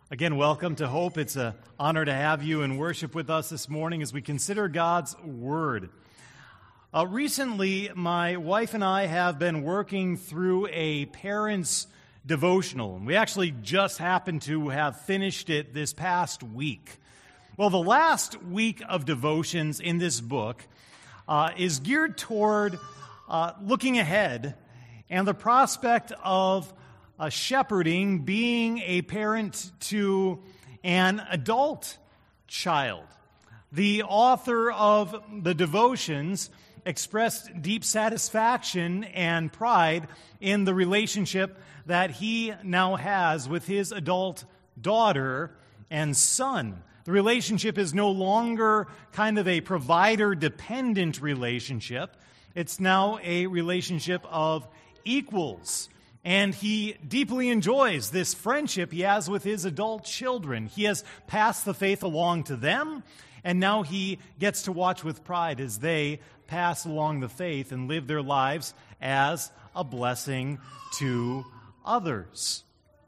Again, welcome to Hope. It's an honor to have you in worship with us this morning as we consider God's Word. Recently, my wife and I have been working through a parents' devotional. We actually just happened to have finished it this past week. Well, the last week of devotions in this book is geared toward looking ahead and the prospect of shepherding, being a parent to an adult child. The author of the devotions expressed deep satisfaction and pride in the relationship that he now has with his adult daughter and son. The relationship is no longer kind of a provider-dependent relationship. It's now a relationship of equals. And he deeply enjoys this friendship he has with his adult children. He has passed the faith along to them, and now he gets to watch with pride as they pass along the faith and live their lives as a blessing to others.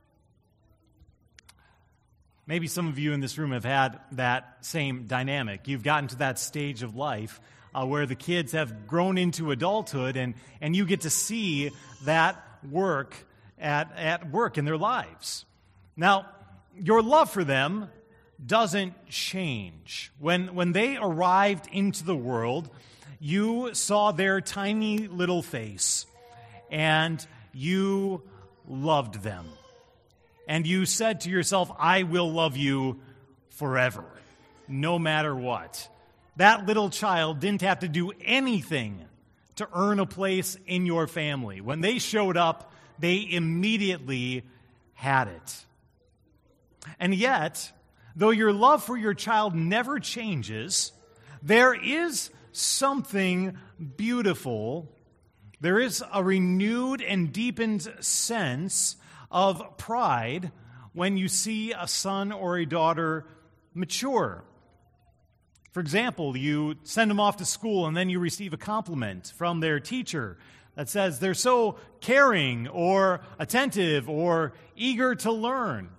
Maybe some of you in this room have had that same dynamic. You've gotten to that stage of life where the kids have grown into adulthood, and you get to see that work at work in their lives. Now, your love for them doesn't change. When they arrived into the world, you saw their tiny little face, and you loved them. And you said to yourself, I will love you forever, no matter what. That little child didn't have to do anything to earn a place in your family. When they showed up, they immediately had it. And yet, though your love for your child never changes, there is something beautiful. There is a renewed and deepened sense of pride when you see a son or a daughter mature. For example, you send them off to school and then you receive a compliment from their teacher that says they're so caring or attentive or eager to learn.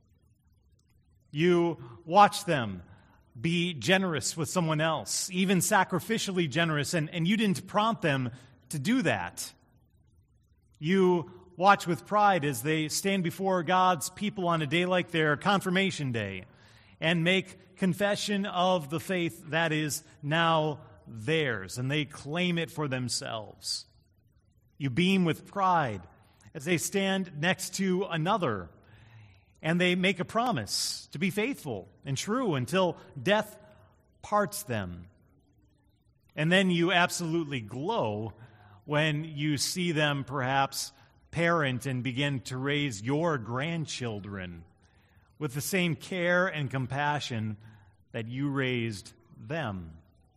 You watch them be generous with someone else, even sacrificially generous, and you didn't prompt them to do that. You watch with pride as they stand before God's people on a day like their confirmation day and make confession of the faith that is now theirs, and they claim it for themselves. You beam with pride as they stand next to another, and they make a promise to be faithful and true until death parts them. And then you absolutely glow when you see them perhaps parent and begin to raise your grandchildren with the same care and compassion that you raised them.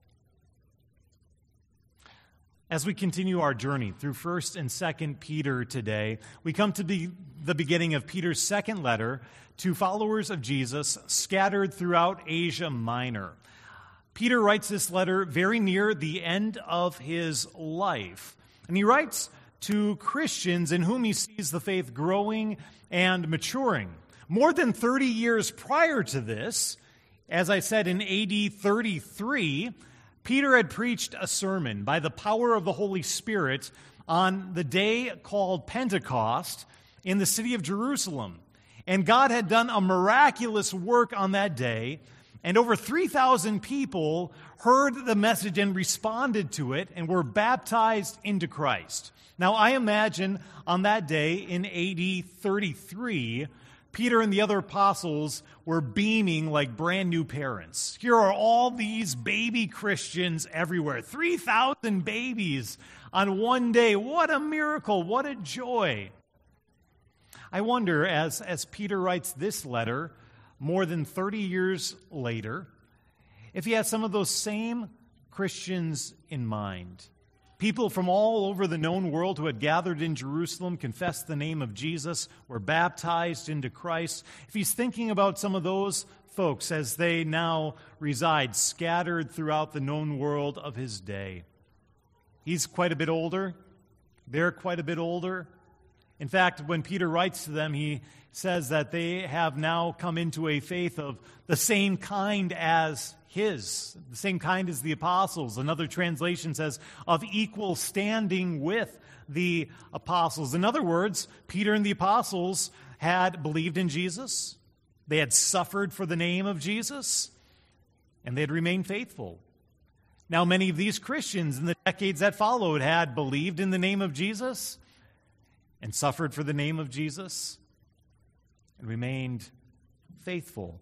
As we continue our journey through 1st and 2nd Peter today, we come to the beginning of Peter's second letter to followers of Jesus scattered throughout Asia Minor. Peter writes this letter very near the end of his life, and he writes to Christians in whom he sees the faith growing and maturing. More than 30 years prior to this, as I said in AD 33, Peter had preached a sermon by the power of the Holy Spirit on the day called Pentecost in the city of Jerusalem. And God had done a miraculous work on that day, and over 3,000 people heard the message and responded to it and were baptized into Christ. Now, I imagine on that day in AD 33, Peter and the other apostles were beaming like brand new parents. Here are all these baby Christians everywhere. 3,000 babies on one day. What a miracle. What a joy. I wonder, as Peter writes this letter, more than 30 years later, if he has some of those same Christians in mind. People from all over the known world who had gathered in Jerusalem, confessed the name of Jesus, were baptized into Christ. If he's thinking about some of those folks as they now reside scattered throughout the known world of his day. He's quite a bit older. They're quite a bit older. In fact, when Peter writes to them, he says that they have now come into a faith of the same kind as his, the same kind as the apostles. Another translation says of equal standing with the apostles. In other words, Peter and the apostles had believed in Jesus, they had suffered for the name of Jesus, and they had remained faithful. Now, many of these Christians in the decades that followed had believed in the name of Jesus and suffered for the name of Jesus and remained faithful.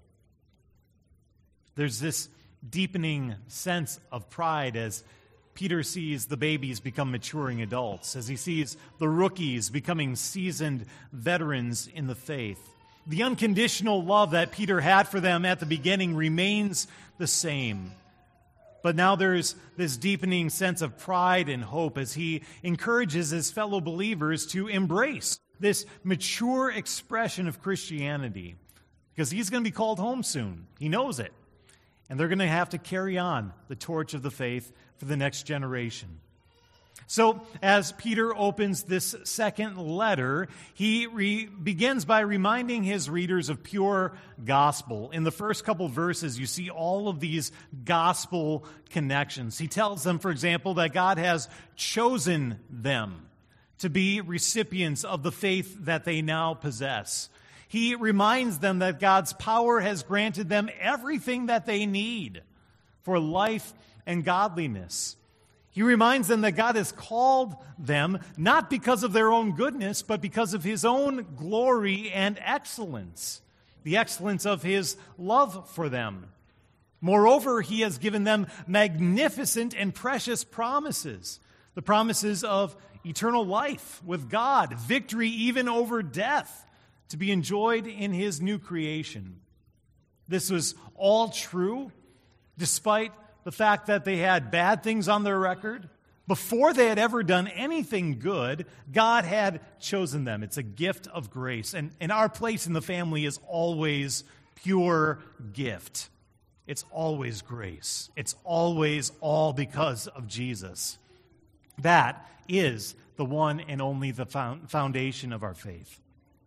There's this deepening sense of pride as Peter sees the babies become maturing adults, as he sees the rookies becoming seasoned veterans in the faith. The unconditional love that Peter had for them at the beginning remains the same. But now there's this deepening sense of pride and hope as he encourages his fellow believers to embrace this mature expression of Christianity, because he's going to be called home soon. He knows it. And they're going to have to carry on the torch of the faith for the next generation. So, as Peter opens this second letter, he begins by reminding his readers of pure gospel. In the first couple verses, you see all of these gospel connections. He tells them, for example, that God has chosen them to be recipients of the faith that they now possess. He reminds them that God's power has granted them everything that they need for life and godliness. He reminds them that God has called them not because of their own goodness, but because of his own glory and excellence, the excellence of his love for them. Moreover, he has given them magnificent and precious promises, the promises of eternal life with God, victory even over death, to be enjoyed in his new creation. This was all true, despite the fact that they had bad things on their record. Before they had ever done anything good, God had chosen them. It's a gift of grace. And our place in the family is always pure gift. It's always grace. It's always all because of Jesus. That is the one and only the foundation of our faith.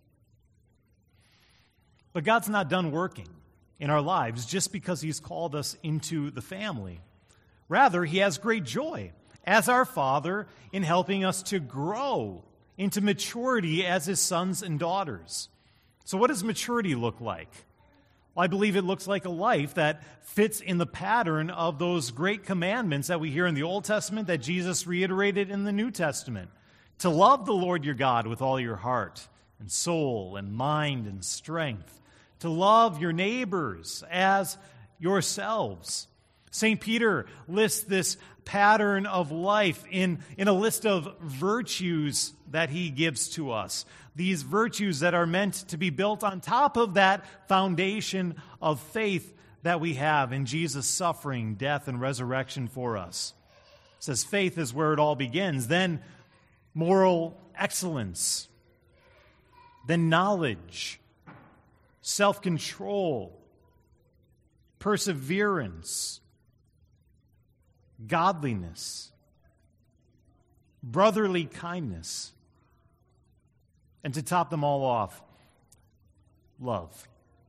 But God's not done working in our lives just because he's called us into the family. Rather, he has great joy as our Father in helping us to grow into maturity as his sons and daughters. So what does maturity look like? Well, I believe it looks like a life that fits in the pattern of those great commandments that we hear in the Old Testament that Jesus reiterated in the New Testament. To love the Lord your God with all your heart and soul and mind and strength. To love your neighbors as yourselves. St. Peter lists this pattern of life in a list of virtues that he gives to us. These virtues that are meant to be built on top of that foundation of faith that we have in Jesus' suffering, death, and resurrection for us. It says faith is where it all begins. Then moral excellence. Then knowledge. Self-control, perseverance, godliness, brotherly kindness, and to top them all off, love.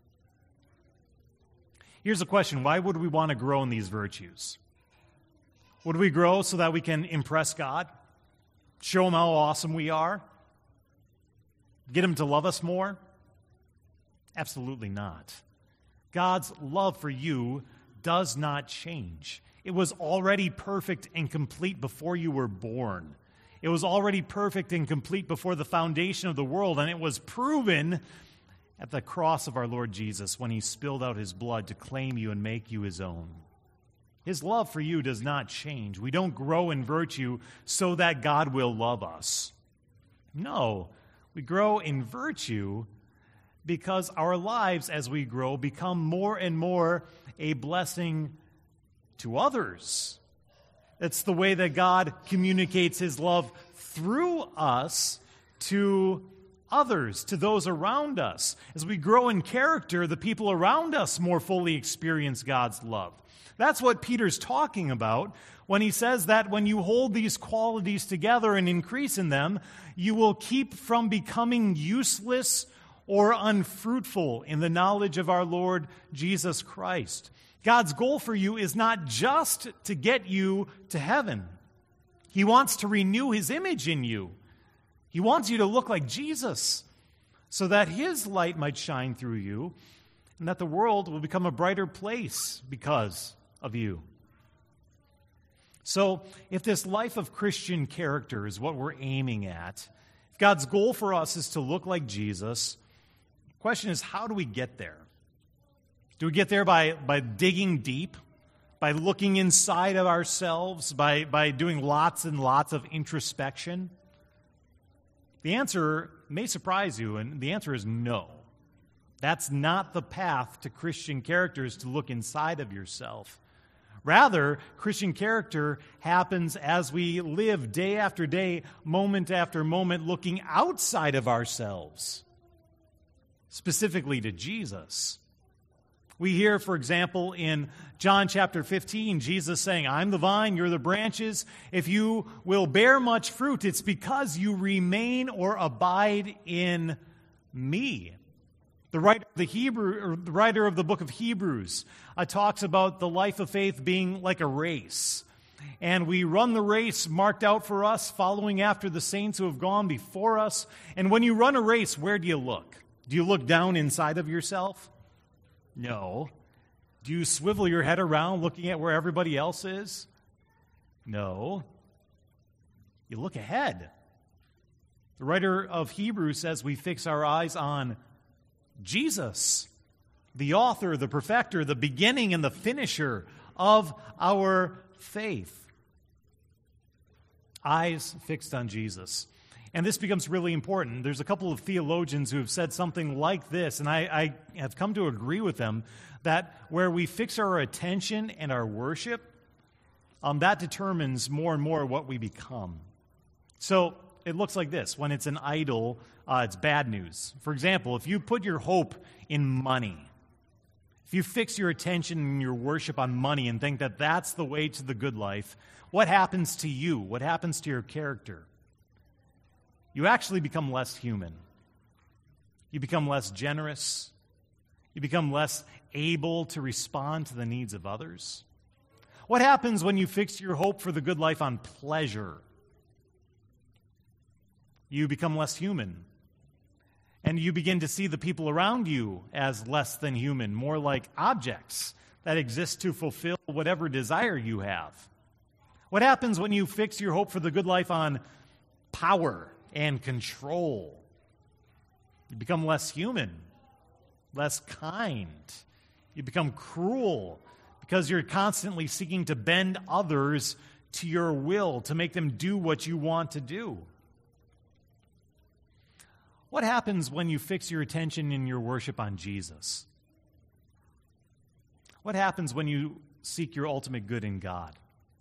Here's a question. Why would we want to grow in these virtues? Would we grow so that we can impress God? Show him how awesome we are? Get him to love us more? Absolutely not. God's love for you does not change. It was already perfect and complete before you were born. It was already perfect and complete before the foundation of the world, and it was proven at the cross of our Lord Jesus when he spilled out his blood to claim you and make you his own. His love for you does not change. We don't grow in virtue so that God will love us. No, we grow in virtue because our lives, as we grow, become more and more a blessing to others. It's the way that God communicates his love through us to others, to those around us. As we grow in character, the people around us more fully experience God's love. That's what Peter's talking about when he says that when you hold these qualities together and increase in them, you will keep from becoming useless or unfruitful in the knowledge of our Lord Jesus Christ. God's goal for you is not just to get you to heaven. He wants to renew His image in you. He wants you to look like Jesus so that His light might shine through you and that the world will become a brighter place because of you. So, if this life of Christian character is what we're aiming at, if God's goal for us is to look like Jesus, the question is, how do we get there? Do we get there by digging deep, by looking inside of ourselves, by doing lots and lots of introspection? The answer may surprise you, and the answer is no. That's not the path to Christian character, is to look inside of yourself. Rather, Christian character happens as we live day after day, moment after moment, looking outside of ourselves, specifically to Jesus. We hear, for example, in John chapter 15, Jesus saying, "I'm the vine, you're the branches. If you will bear much fruit, it's because you remain or abide in me." The writer of the book of Hebrews talks about the life of faith being like a race. And we run the race marked out for us, following after the saints who have gone before us. And when you run a race, where do you look? Do you look down inside of yourself? No. Do you swivel your head around looking at where everybody else is? No. You look ahead. The writer of Hebrews says we fix our eyes on Jesus, the author, the perfecter, the beginning and the finisher of our faith. Eyes fixed on Jesus. And this becomes really important. There's a couple of theologians who have said something like this, and I have come to agree with them, that where we fix our attention and our worship, that determines more and more what we become. So it looks like this. When it's an idol, it's bad news. For example, if you put your hope in money, if you fix your attention and your worship on money and think that that's the way to the good life, what happens to you? What happens to your character? You actually become less human. You become less generous. You become less able to respond to the needs of others. What happens when you fix your hope for the good life on pleasure? You become less human. And you begin to see the people around you as less than human, more like objects that exist to fulfill whatever desire you have. What happens when you fix your hope for the good life on power and control? You become less human, less kind. You become cruel because you're constantly seeking to bend others to your will, to make them do what you want to do. What happens when you fix your attention and your worship on Jesus? What happens when you seek your ultimate good in God?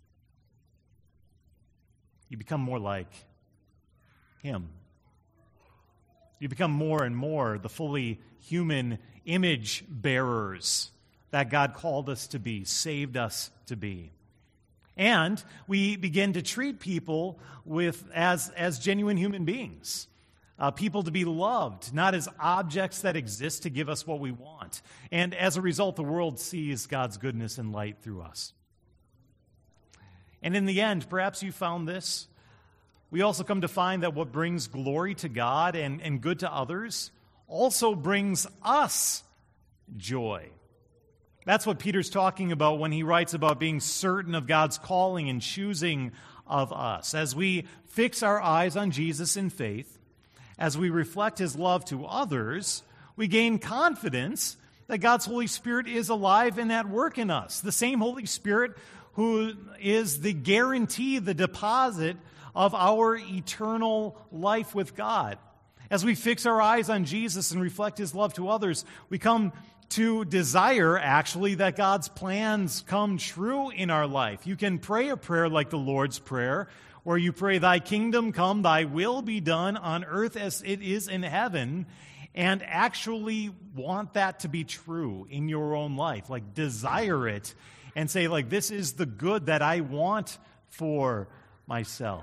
You become more like Him. You become more and more the fully human image bearers that God called us to be, saved us to be. And we begin to treat people as genuine human beings. People to be loved, not as objects that exist to give us what we want. And as a result, the world sees God's goodness and light through us. And in the end, perhaps you found this, we also come to find that what brings glory to God and good to others also brings us joy. That's what Peter's talking about when he writes about being certain of God's calling and choosing of us. As we fix our eyes on Jesus in faith, as we reflect His love to others, we gain confidence that God's Holy Spirit is alive and at work in us. The same Holy Spirit who is the guarantee, the deposit of our eternal life with God. As we fix our eyes on Jesus and reflect His love to others, we come to desire, actually, that God's plans come true in our life. You can pray a prayer like the Lord's Prayer, where you pray, "Thy kingdom come, thy will be done on earth as it is in heaven," and actually want that to be true in your own life. Like, desire it and say, like, this is the good that I want for myself.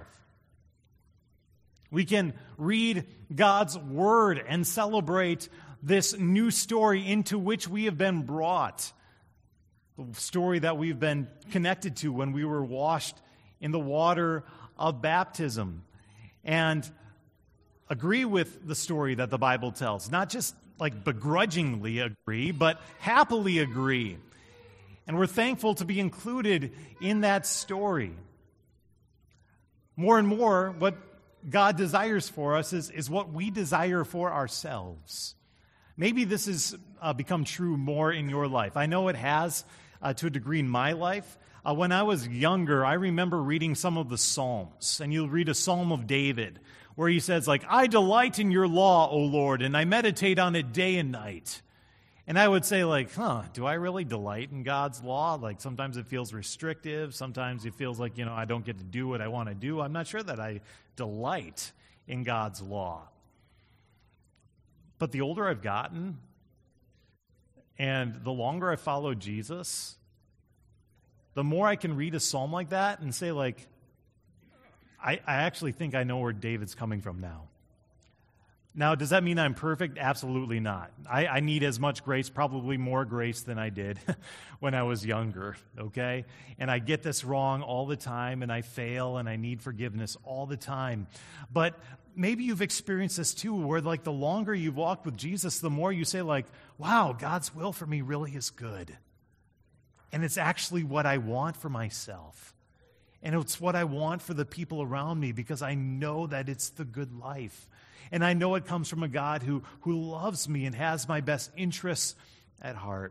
We can read God's word and celebrate this new story into which we have been brought. The story that we've been connected to when we were washed in the water of baptism. And agree with the story that the Bible tells. Not just like begrudgingly agree, but happily agree. And we're thankful to be included in that story. More and more, what God desires for us is what we desire for ourselves. Maybe this has become true more in your life. I know it has to a degree in my life. When I was younger, I remember reading some of the Psalms. And you'll read a Psalm of David where he says, like, "I delight in your law, O Lord, and I meditate on it day and night." And I would say, like, do I really delight in God's law? Like, sometimes it feels restrictive. Sometimes it feels like, I don't get to do what I want to do. I'm not sure that I delight in God's law. But the older I've gotten and the longer I follow Jesus, the more I can read a psalm like that and say, like, I actually think I know where David's coming from now. Now, does that mean I'm perfect? Absolutely not. I need as much grace, probably more grace than I did when I was younger, okay? And I get this wrong all the time, and I fail, and I need forgiveness all the time. But maybe you've experienced this too, where like the longer you've walked with Jesus, the more you say like, wow, God's will for me really is good. And it's actually what I want for myself. And it's what I want for the people around me because I know that it's the good life. And I know it comes from a God who loves me and has my best interests at heart.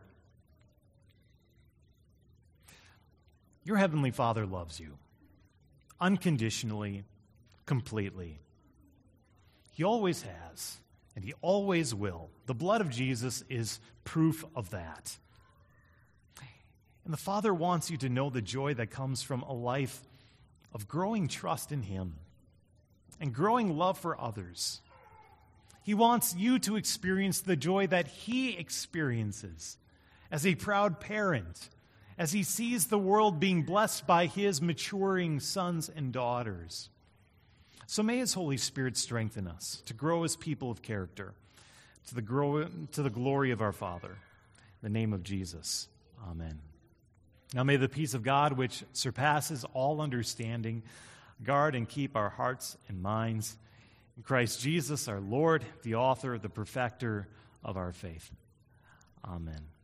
Your Heavenly Father loves you unconditionally, completely. He always has, and He always will. The blood of Jesus is proof of that. And the Father wants you to know the joy that comes from a life of growing trust in Him and growing love for others. He wants you to experience the joy that He experiences as a proud parent, as He sees the world being blessed by His maturing sons and daughters. So may His Holy Spirit strengthen us to grow as people of character, to the glory of our Father. In the name of Jesus, amen. Now may the peace of God, which surpasses all understanding, guard and keep our hearts and minds in Christ Jesus, our Lord, the author, the perfecter of our faith. Amen.